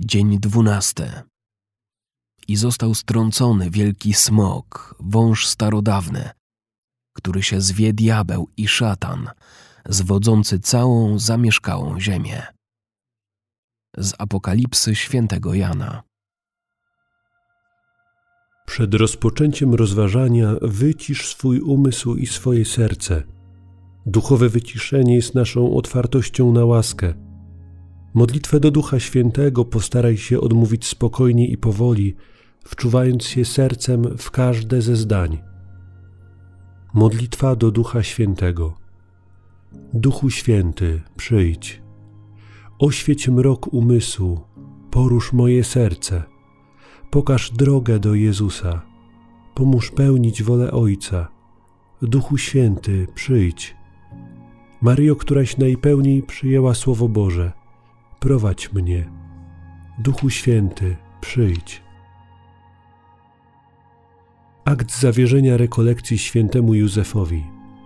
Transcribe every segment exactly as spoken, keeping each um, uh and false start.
Dzień dwunasty. I został strącony wielki smok, wąż starodawny, który się zwie diabeł i szatan, zwodzący całą zamieszkałą ziemię. Z Apokalipsy świętego Jana. Przed rozpoczęciem rozważania wycisz swój umysł i swoje serce. Duchowe wyciszenie jest naszą otwartością na łaskę. Modlitwę do Ducha Świętego postaraj się odmówić spokojnie i powoli, wczuwając się sercem w każde ze zdań. Modlitwa do Ducha Świętego. Duchu Święty, przyjdź. Oświeć mrok umysłu, porusz moje serce. Pokaż drogę do Jezusa. Pomóż pełnić wolę Ojca. Duchu Święty, przyjdź. Maryjo, któraś najpełniej przyjęła Słowo Boże, prowadź mnie. Duchu Święty, przyjdź. Akt zawierzenia rekolekcji świętemu Józefowi.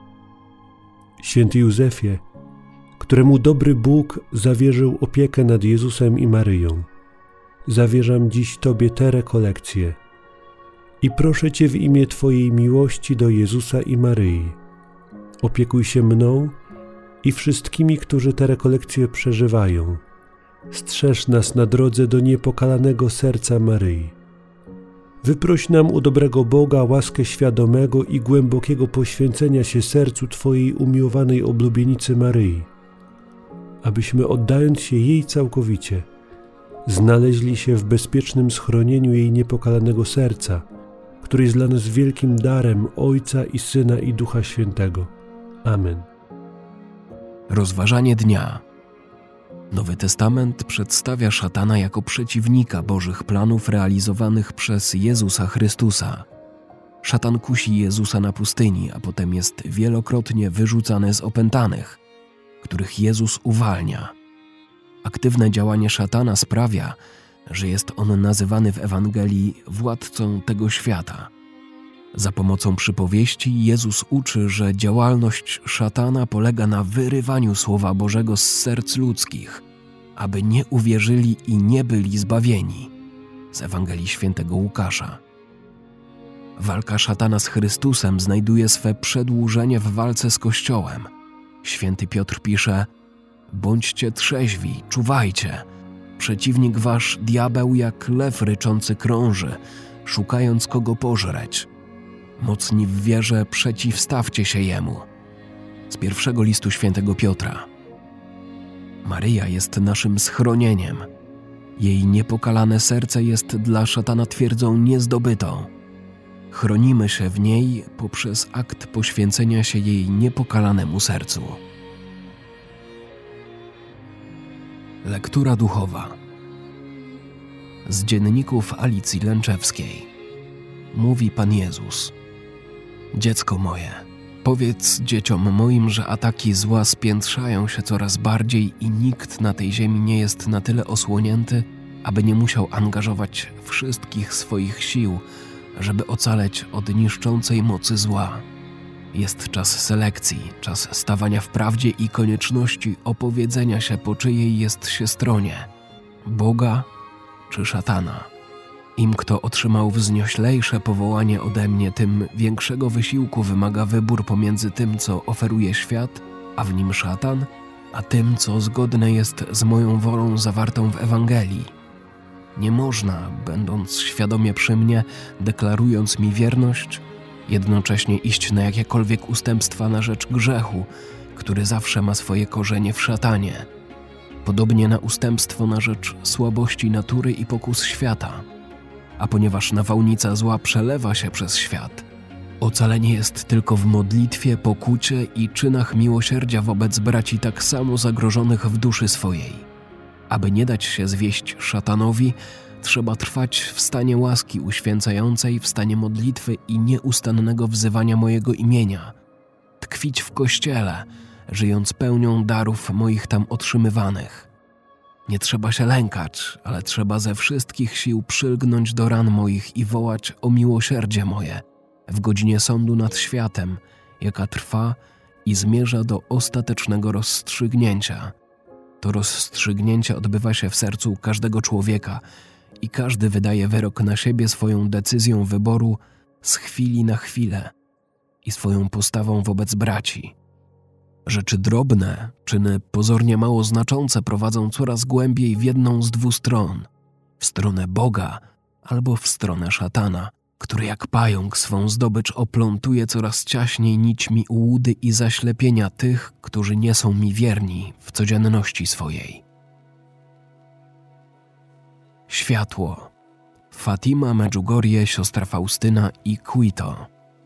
Święty Józefie, któremu dobry Bóg zawierzył opiekę nad Jezusem i Maryją, zawierzam dziś Tobie te rekolekcje i proszę Cię w imię Twojej miłości do Jezusa i Maryi. Opiekuj się mną i wszystkimi, którzy te rekolekcje przeżywają. Strzeż nas na drodze do niepokalanego serca Maryi. Wyproś nam u dobrego Boga łaskę świadomego i głębokiego poświęcenia się sercu Twojej umiłowanej oblubienicy Maryi, abyśmy, oddając się jej całkowicie, znaleźli się w bezpiecznym schronieniu jej niepokalanego serca, który jest dla nas wielkim darem Ojca i Syna i Ducha Świętego. Amen. Rozważanie dnia. Nowy Testament przedstawia szatana jako przeciwnika Bożych planów realizowanych przez Jezusa Chrystusa. Szatan kusi Jezusa na pustyni, a potem jest wielokrotnie wyrzucany z opętanych, których Jezus uwalnia. Aktywne działanie szatana sprawia, że jest on nazywany w Ewangelii władcą tego świata. Za pomocą przypowieści Jezus uczy, że działalność szatana polega na wyrywaniu Słowa Bożego z serc ludzkich, aby nie uwierzyli i nie byli zbawieni. Z Ewangelii świętego Łukasza. Walka szatana z Chrystusem znajduje swe przedłużenie w walce z Kościołem. Święty Piotr pisze: bądźcie trzeźwi, czuwajcie. Przeciwnik wasz, diabeł, jak lew ryczący krąży, szukając kogo pożreć. Mocni w wierze, przeciwstawcie się jemu. Z pierwszego listu świętego Piotra. Maryja jest naszym schronieniem. Jej niepokalane serce jest dla szatana twierdzą niezdobytą. Chronimy się w niej poprzez akt poświęcenia się jej niepokalanemu sercu. Lektura duchowa. Z dzienników Alicji Lęczewskiej. Mówi Pan Jezus: dziecko moje, powiedz dzieciom moim, że ataki zła spiętrzają się coraz bardziej i nikt na tej ziemi nie jest na tyle osłonięty, aby nie musiał angażować wszystkich swoich sił, żeby ocaleć od niszczącej mocy zła. Jest czas selekcji, czas stawania w prawdzie i konieczności opowiedzenia się, po czyjej jest się stronie – Boga czy szatana. Im kto otrzymał wznioślejsze powołanie ode mnie, tym większego wysiłku wymaga wybór pomiędzy tym, co oferuje świat, a w nim szatan, a tym, co zgodne jest z moją wolą zawartą w Ewangelii. Nie można, będąc świadomie przy mnie, deklarując mi wierność, jednocześnie iść na jakiekolwiek ustępstwa na rzecz grzechu, który zawsze ma swoje korzenie w szatanie. Podobnie na ustępstwo na rzecz słabości natury i pokus świata. A ponieważ nawałnica zła przelewa się przez świat, ocalenie jest tylko w modlitwie, pokucie i czynach miłosierdzia wobec braci tak samo zagrożonych w duszy swojej. Aby nie dać się zwieść szatanowi, trzeba trwać w stanie łaski uświęcającej, w stanie modlitwy i nieustannego wzywania mojego imienia, tkwić w Kościele, żyjąc pełnią darów moich tam otrzymywanych. Nie trzeba się lękać, ale trzeba ze wszystkich sił przylgnąć do ran moich i wołać o miłosierdzie moje w godzinie sądu nad światem, jaka trwa i zmierza do ostatecznego rozstrzygnięcia. To rozstrzygnięcie odbywa się w sercu każdego człowieka i każdy wydaje wyrok na siebie swoją decyzją wyboru z chwili na chwilę i swoją postawą wobec braci. Rzeczy drobne, czyny pozornie mało znaczące prowadzą coraz głębiej w jedną z dwóch stron, w stronę Boga albo w stronę szatana, który jak pająk swą zdobycz oplątuje coraz ciaśniej nićmi ułudy i zaślepienia tych, którzy nie są mi wierni w codzienności swojej. Światło. Fatima Medjugorje, siostra Faustyna i Quito.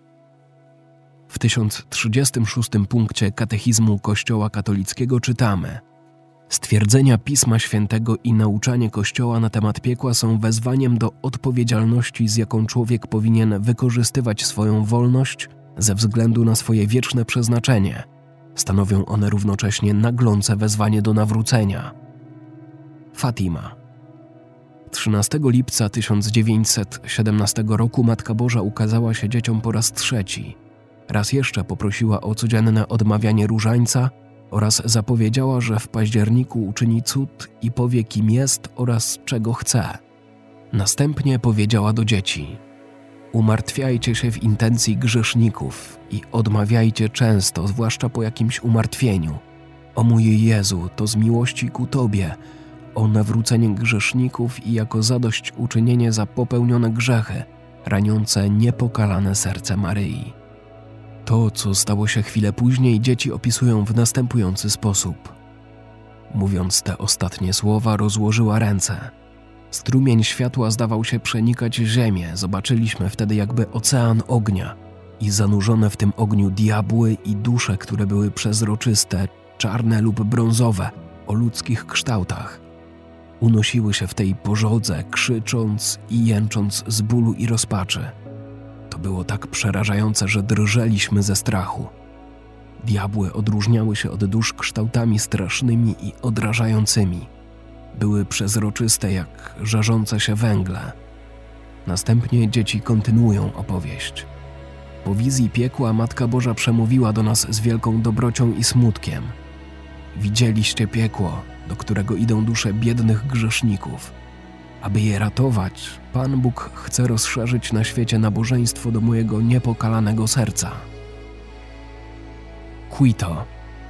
W tysiąc trzydziestym szóstym punkcie Katechizmu Kościoła katolickiego czytamy: stwierdzenia Pisma Świętego i nauczanie Kościoła na temat piekła są wezwaniem do odpowiedzialności, z jaką człowiek powinien wykorzystywać swoją wolność ze względu na swoje wieczne przeznaczenie. Stanowią one równocześnie naglące wezwanie do nawrócenia. Fatima. trzynastego lipca tysiąc dziewięćset siedemnastego roku Matka Boża ukazała się dzieciom po raz trzeci. Raz jeszcze poprosiła o codzienne odmawianie różańca oraz zapowiedziała, że w październiku uczyni cud i powie, kim jest oraz czego chce. Następnie powiedziała do dzieci: umartwiajcie się w intencji grzeszników i odmawiajcie często, zwłaszcza po jakimś umartwieniu. O mój Jezu, to z miłości ku Tobie, o nawrócenie grzeszników i jako zadośćuczynienie za popełnione grzechy, raniące niepokalane serce Maryi. To, co stało się chwilę później, dzieci opisują w następujący sposób. Mówiąc te ostatnie słowa, rozłożyła ręce. Strumień światła zdawał się przenikać ziemię. Zobaczyliśmy wtedy jakby ocean ognia i zanurzone w tym ogniu diabły i dusze, które były przezroczyste, czarne lub brązowe, o ludzkich kształtach. Unosiły się w tej pożodze, krzycząc i jęcząc z bólu i rozpaczy. To było tak przerażające, że drżeliśmy ze strachu. Diabły odróżniały się od dusz kształtami strasznymi i odrażającymi. Były przezroczyste jak żarzące się węgle. Następnie dzieci kontynuują opowieść. Po wizji piekła Matka Boża przemówiła do nas z wielką dobrocią i smutkiem. Widzieliście piekło, do którego idą dusze biednych grzeszników. Aby je ratować, Pan Bóg chce rozszerzyć na świecie nabożeństwo do mojego niepokalanego serca. Quito.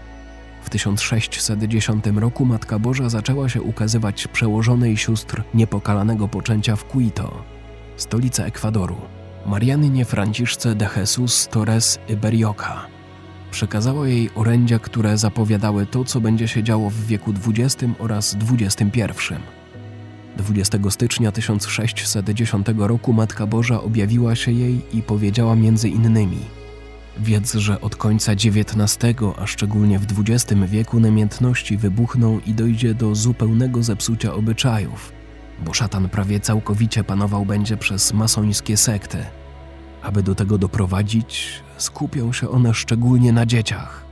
W tysiąc sześćset dziesiątym roku Matka Boża zaczęła się ukazywać przełożonej sióstr niepokalanego poczęcia w Quito, stolicy Ekwadoru, Mariannie Franciszce de Jesus Torres Iberioka. Przekazała jej orędzia, które zapowiadały to, co będzie się działo w wieku dwudziestym oraz dwudziestym pierwszym. dwudziestego stycznia tysiąc sześćset dziesiątego roku Matka Boża objawiła się jej i powiedziała między innymi: wiedz, że od końca dziewiętnastego, a szczególnie w dwudziestym wieku namiętności wybuchną i dojdzie do zupełnego zepsucia obyczajów, bo szatan prawie całkowicie panował będzie przez masońskie sekty. Aby do tego doprowadzić, skupią się one szczególnie na dzieciach.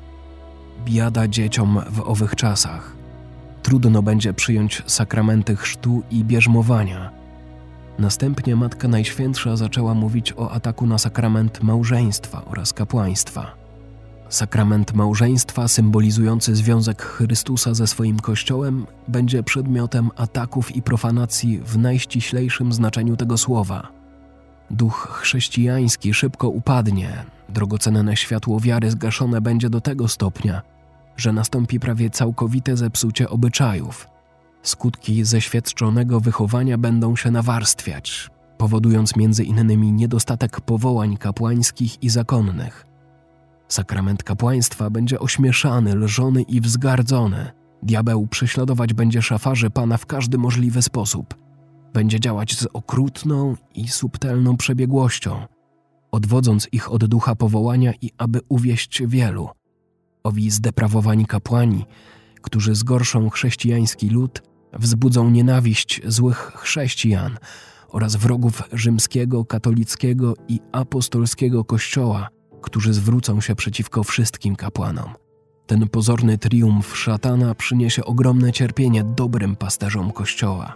Biada dzieciom w owych czasach. Trudno będzie przyjąć sakramenty chrztu i bierzmowania. Następnie Matka Najświętsza zaczęła mówić o ataku na sakrament małżeństwa oraz kapłaństwa. Sakrament małżeństwa, symbolizujący związek Chrystusa ze swoim Kościołem, będzie przedmiotem ataków i profanacji w najściślejszym znaczeniu tego słowa. Duch chrześcijański szybko upadnie, drogocenne światło wiary zgaszone będzie do tego stopnia, że nastąpi prawie całkowite zepsucie obyczajów. Skutki zeświadczonego wychowania będą się nawarstwiać, powodując między innymi niedostatek powołań kapłańskich i zakonnych. Sakrament kapłaństwa będzie ośmieszany, lżony i wzgardzony. Diabeł prześladować będzie szafarzy Pana w każdy możliwy sposób. Będzie działać z okrutną i subtelną przebiegłością, odwodząc ich od ducha powołania i aby uwieść wielu. Owi zdeprawowani kapłani, którzy zgorszą chrześcijański lud, wzbudzą nienawiść złych chrześcijan oraz wrogów rzymskiego, katolickiego i apostolskiego Kościoła, którzy zwrócą się przeciwko wszystkim kapłanom. Ten pozorny triumf szatana przyniesie ogromne cierpienie dobrym pasterzom Kościoła.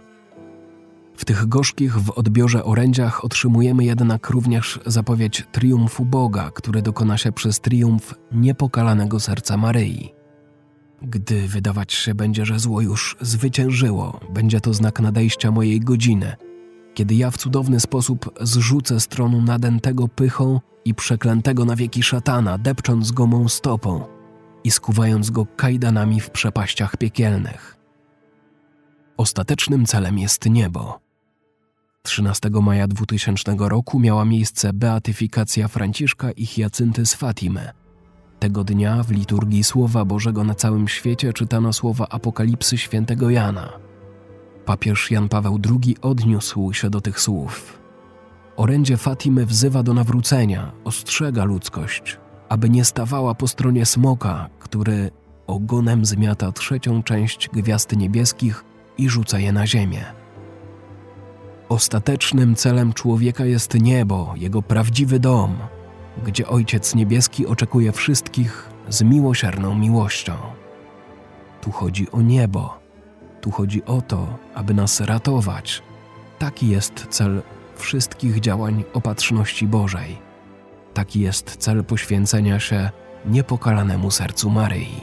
W tych gorzkich w odbiorze orędziach otrzymujemy jednak również zapowiedź triumfu Boga, który dokona się przez triumf niepokalanego serca Maryi. Gdy wydawać się będzie, że zło już zwyciężyło, będzie to znak nadejścia mojej godziny, kiedy ja w cudowny sposób zrzucę z tronu nadętego pychą i przeklętego na wieki szatana, depcząc go mą stopą i skuwając go kajdanami w przepaściach piekielnych. Ostatecznym celem jest niebo. trzynastego maja dwutysięcznego roku miała miejsce beatyfikacja Franciszka i Hiacynty z Fatimy. Tego dnia w liturgii Słowa Bożego na całym świecie czytano słowa Apokalipsy świętego Jana. Papież Jan Paweł drugi odniósł się do tych słów. Orędzie Fatimy wzywa do nawrócenia, ostrzega ludzkość, aby nie stawała po stronie smoka, który ogonem zmiata trzecią część gwiazd niebieskich i rzuca je na ziemię. Ostatecznym celem człowieka jest niebo, jego prawdziwy dom, gdzie Ojciec Niebieski oczekuje wszystkich z miłosierną miłością. Tu chodzi o niebo, tu chodzi o to, aby nas ratować. Taki jest cel wszystkich działań Opatrzności Bożej. Taki jest cel poświęcenia się niepokalanemu sercu Maryi.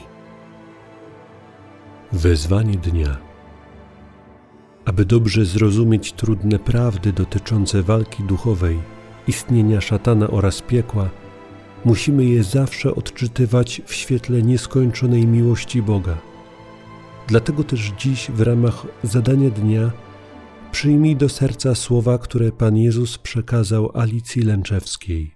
Wezwanie dnia. Aby dobrze zrozumieć trudne prawdy dotyczące walki duchowej, istnienia szatana oraz piekła, musimy je zawsze odczytywać w świetle nieskończonej miłości Boga. Dlatego też dziś w ramach zadania dnia przyjmij do serca słowa, które Pan Jezus przekazał Alicji Lęczewskiej.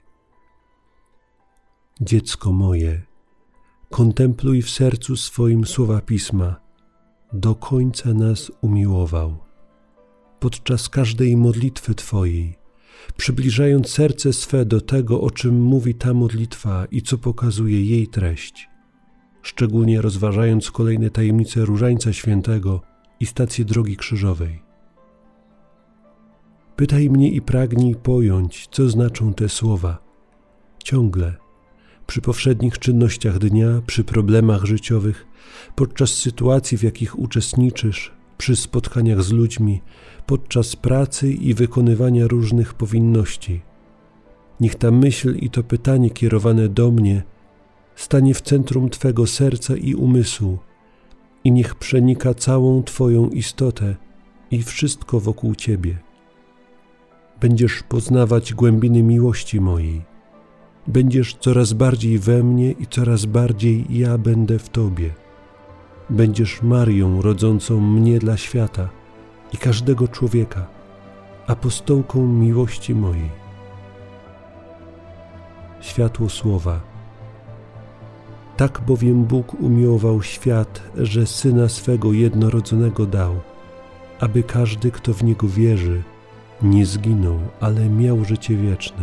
Dziecko moje, kontempluj w sercu swoim słowa Pisma. Do końca nas umiłował. Podczas każdej modlitwy Twojej, przybliżając serce swe do tego, o czym mówi ta modlitwa i co pokazuje jej treść, szczególnie rozważając kolejne tajemnice Różańca Świętego i stację Drogi Krzyżowej. Pytaj mnie i pragnij pojąć, co znaczą te słowa. Ciągle, przy powszednich czynnościach dnia, przy problemach życiowych, podczas sytuacji, w jakich uczestniczysz, przy spotkaniach z ludźmi, podczas pracy i wykonywania różnych powinności. Niech ta myśl i to pytanie kierowane do mnie stanie w centrum Twego serca i umysłu i niech przenika całą Twoją istotę i wszystko wokół Ciebie. Będziesz poznawać głębiny miłości mojej. Będziesz coraz bardziej we mnie i coraz bardziej ja będę w Tobie. Będziesz Marią rodzącą mnie dla świata i każdego człowieka, apostołką miłości mojej. Światło słowa. Tak bowiem Bóg umiłował świat, że Syna swego jednorodzonego dał, aby każdy, kto w Niego wierzy, nie zginął, ale miał życie wieczne.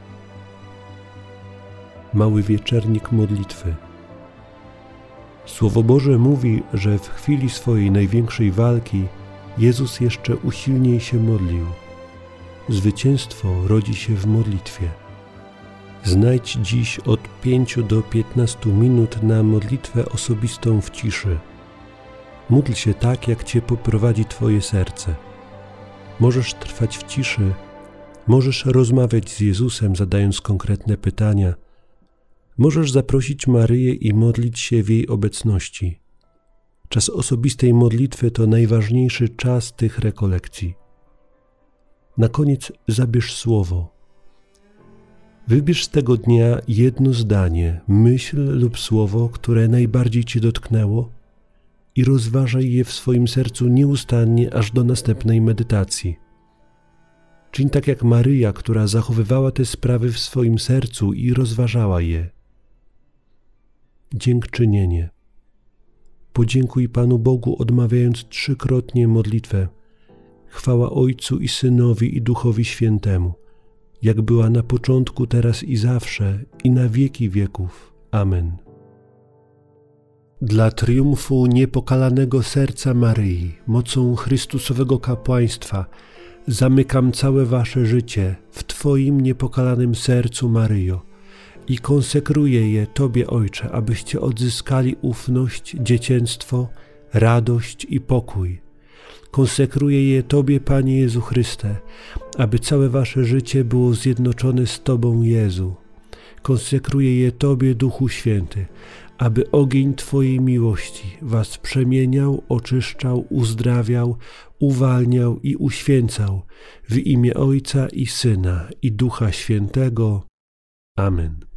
Mały wieczernik modlitwy. Słowo Boże mówi, że w chwili swojej największej walki Jezus jeszcze usilniej się modlił. Zwycięstwo rodzi się w modlitwie. Znajdź dziś od pięciu do piętnastu minut na modlitwę osobistą w ciszy. Módl się tak, jak Cię poprowadzi Twoje serce. Możesz trwać w ciszy, możesz rozmawiać z Jezusem, zadając konkretne pytania. Możesz zaprosić Maryję i modlić się w jej obecności. Czas osobistej modlitwy to najważniejszy czas tych rekolekcji. Na koniec zabierz słowo. Wybierz z tego dnia jedno zdanie, myśl lub słowo, które najbardziej Cię dotknęło i rozważaj je w swoim sercu nieustannie aż do następnej medytacji. Czyń tak jak Maryja, która zachowywała te sprawy w swoim sercu i rozważała je. Dziękczynienie. Podziękuj Panu Bogu, odmawiając trzykrotnie modlitwę. Chwała Ojcu i Synowi i Duchowi Świętemu, jak była na początku, teraz i zawsze, i na wieki wieków. Amen. Dla triumfu niepokalanego serca Maryi, mocą Chrystusowego kapłaństwa, zamykam całe Wasze życie w Twoim niepokalanym sercu, Maryjo, i konsekruję je Tobie, Ojcze, abyście odzyskali ufność, dziecięctwo, radość i pokój. Konsekruję je Tobie, Panie Jezu Chryste, aby całe Wasze życie było zjednoczone z Tobą, Jezu. Konsekruję je Tobie, Duchu Święty, aby ogień Twojej miłości was przemieniał, oczyszczał, uzdrawiał, uwalniał i uświęcał w imię Ojca i Syna i Ducha Świętego. Amen.